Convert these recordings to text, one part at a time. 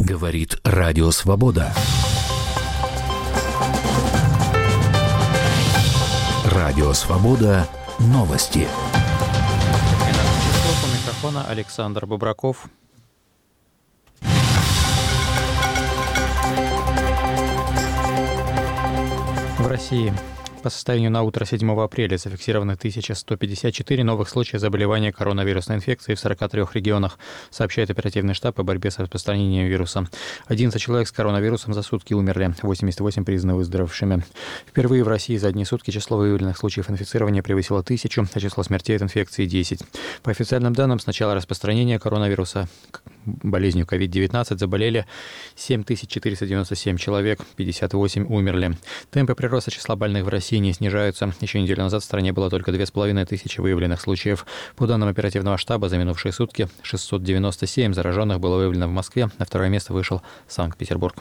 Говорит Радио Свобода. Радио Свобода. Новости. У микрофона Александр Бобраков. В России по состоянию на утро 7 апреля зафиксировано 1154 новых случая заболевания коронавирусной инфекцией в 43 регионах, сообщает оперативный штаб по борьбе с распространением вируса. 11 человек с коронавирусом за сутки умерли, 88 признаны выздоровевшими. Впервые в России за одни сутки число выявленных случаев инфицирования превысило 1000, а число смертей от инфекции – 10. По официальным данным, с начала распространения коронавируса болезнью COVID-19 заболели 7497 человек, 58 умерли. Темпы прироста числа больных в России не снижаются. Еще неделю назад в стране было только 2500 выявленных случаев. По данным оперативного штаба, за минувшие сутки 697 зараженных было выявлено в Москве. На второе место вышел Санкт-Петербург.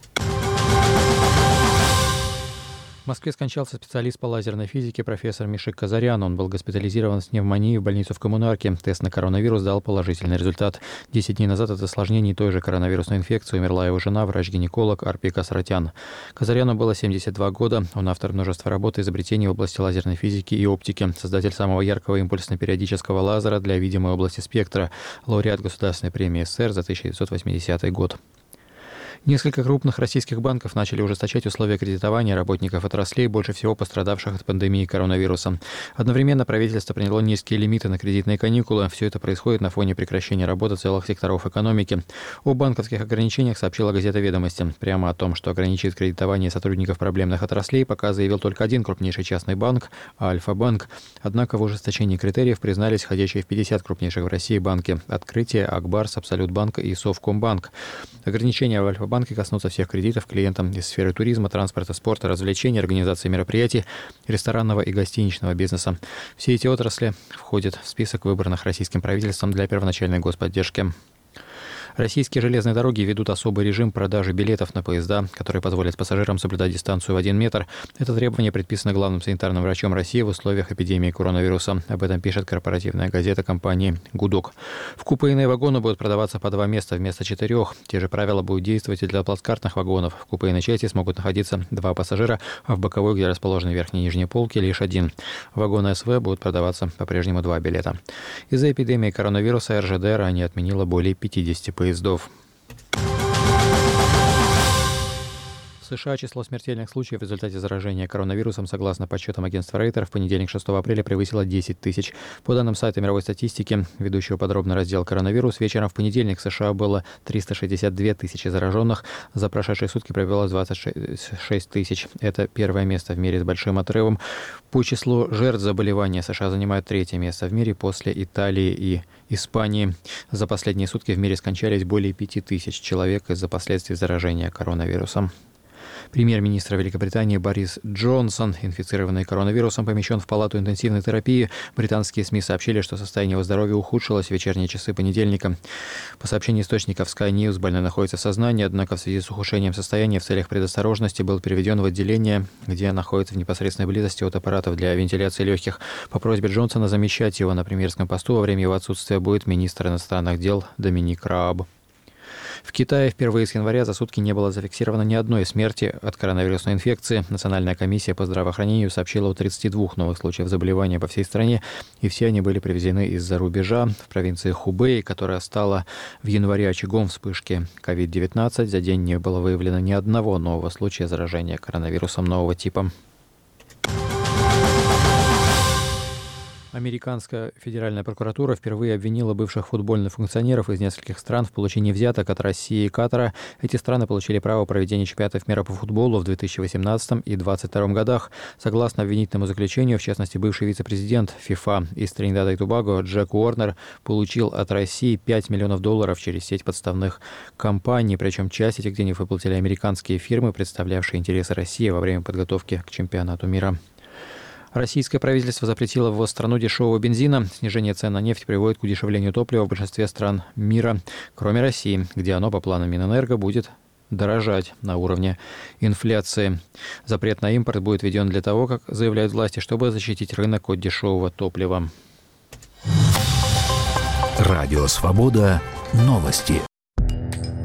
В Москве скончался специалист по лазерной физике профессор Мишек Казарян. Он был госпитализирован с пневмонией в больницу в Коммунарке. Тест на коронавирус дал положительный результат. 10 дней назад от осложнений той же коронавирусной инфекции умерла его жена, врач-гинеколог Арпи Касратян. Казаряну было 72 года. Он автор множества работ и изобретений в области лазерной физики и оптики, создатель самого яркого импульсно-периодического лазера для видимой области спектра, лауреат Государственной премии СССР за 1980 год. Несколько крупных российских банков начали ужесточать условия кредитования работников отраслей, больше всего пострадавших от пандемии коронавируса. Одновременно правительство приняло низкие лимиты на кредитные каникулы. Все это происходит на фоне прекращения работы целых секторов экономики. О банковских ограничениях сообщила газета «Ведомости». Прямо о том, что ограничит кредитование сотрудников проблемных отраслей, пока заявил только один крупнейший частный банк – Альфа-банк. Однако в ужесточении критериев признались входящие в 50 крупнейших в России банки – Открытие, Акбарс, Абсолютбанк и Совкомбанк. Ограничения в Альфа-банке коснутся всех кредитов клиентам из сферы туризма, транспорта, спорта, развлечений, организации мероприятий, ресторанного и гостиничного бизнеса. Все эти отрасли входят в список выбранных российским правительством для первоначальной господдержки. Российские железные дороги ведут особый режим продажи билетов на поезда, которые позволят пассажирам соблюдать дистанцию в 1 метр. Это требование предписано главным санитарным врачом России в условиях эпидемии коронавируса. Об этом пишет корпоративная газета компании «Гудок». В купейные вагоны будут продаваться по 2 места вместо 4. Те же правила будут действовать и для плацкартных вагонов. В купейной части смогут находиться 2 пассажира, а в боковой, где расположены верхние и нижние полки, лишь 1. В вагоны СВ будут продаваться по-прежнему 2 билета. Из-за эпидемии коронавируса РЖД ранее отменила более 50 поездов. В США число смертельных случаев в результате заражения коронавирусом, согласно подсчетам агентства Рейтер, в понедельник 6 апреля превысило 10 тысяч. По данным сайта мировой статистики, ведущего подробно раздел «Коронавирус», вечером в понедельник в США было 362 тысячи зараженных. За прошедшие сутки провелось 26 тысяч. Это первое место в мире с большим отрывом. По числу жертв заболевания США занимают 3-е место в мире после Италии и Испании. За последние сутки в мире скончались более 5000 человек из-за последствий заражения коронавирусом. Премьер-министр Великобритании Борис Джонсон, инфицированный коронавирусом, помещен в палату интенсивной терапии. Британские СМИ сообщили, что состояние его здоровья ухудшилось в вечерние часы понедельника. По сообщению источников Sky News, больной находится в сознании, однако в связи с ухудшением состояния в целях предосторожности был переведен в отделение, где находится в непосредственной близости от аппаратов для вентиляции легких. По просьбе Джонсона замещать его на премьерском посту во время его отсутствия будет министр иностранных дел Доминик Рааб. В Китае впервые с января за сутки не было зафиксировано ни одной смерти от коронавирусной инфекции. Национальная комиссия по здравоохранению сообщила о 32 новых случаях заболевания по всей стране, и все они были привезены из-за рубежа. В провинции Хубэй, которая стала в январе очагом вспышки COVID-19, за день не было выявлено ни одного нового случая заражения коронавирусом нового типа. Американская федеральная прокуратура впервые обвинила бывших футбольных функционеров из нескольких стран в получении взяток от России и Катара. Эти страны получили право проведения чемпионатов мира по футболу в 2018 и 2022 годах. Согласно обвинительному заключению, в частности, бывший вице-президент ФИФА из Тринидада и Тобаго Джек Уорнер получил от России $5 миллионов через сеть подставных компаний. Причем часть этих денег выплатили американские фирмы, представлявшие интересы России во время подготовки к чемпионату мира. Российское правительство запретило ввоз в страну дешевого бензина. Снижение цен на нефть приводит к удешевлению топлива в большинстве стран мира, кроме России, где оно, по планам Минэнерго, будет дорожать на уровне инфляции. Запрет на импорт будет введен для того, как заявляют власти, чтобы защитить рынок от дешевого топлива. Радио Свобода. Новости.